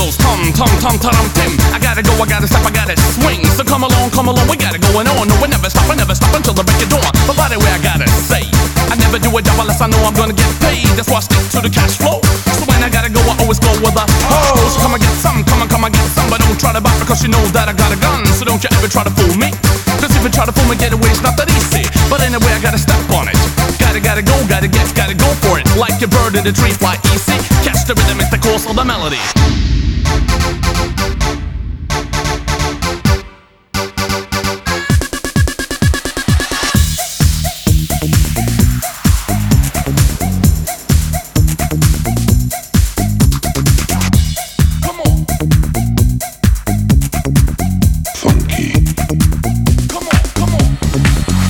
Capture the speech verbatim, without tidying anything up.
goes tum tum tum tum tim. I gotta go, I gotta stop, I gotta swing. So come along, come along, we gotta go on. No, we never stop, I never stop until the break of dawn. But by the way, I gotta say, I never do a job unless I know I'm gonna get paid. That's why I stick to the cash flow. So when I gotta go, I always go with a ho. So come and get some, come on, come and get some. But don't try to buy because you know that I got a gun. So don't you ever try to fool me. Cause if you try to fool me, get away, it's not that easy. But anyway, I gotta step on it. Gotta, gotta go, gotta get, gotta go for it. Like a bird in the tree, fly easy. Catch the rhythm, it's the course of the melody.